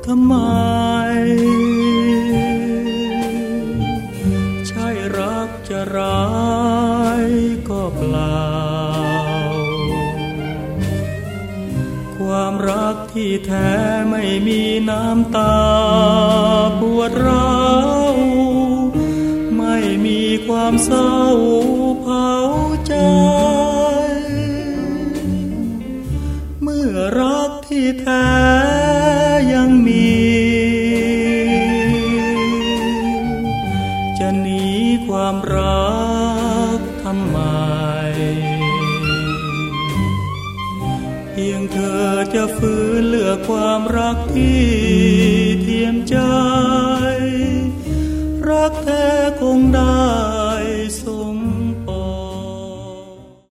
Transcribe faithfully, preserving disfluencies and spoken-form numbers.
ทำไมใช่รักจะร้ายก็เปล่าความรักที่แท้ไม่มีน้ำตาปวดร้าวไม่มีความเศร้าเผาใจเมื่อรักที่แท้ยังมีจะหนีความรักทำไมเพียงเธอจะฝืนเลือกความรักที่เทียมใจรักแท้คงได้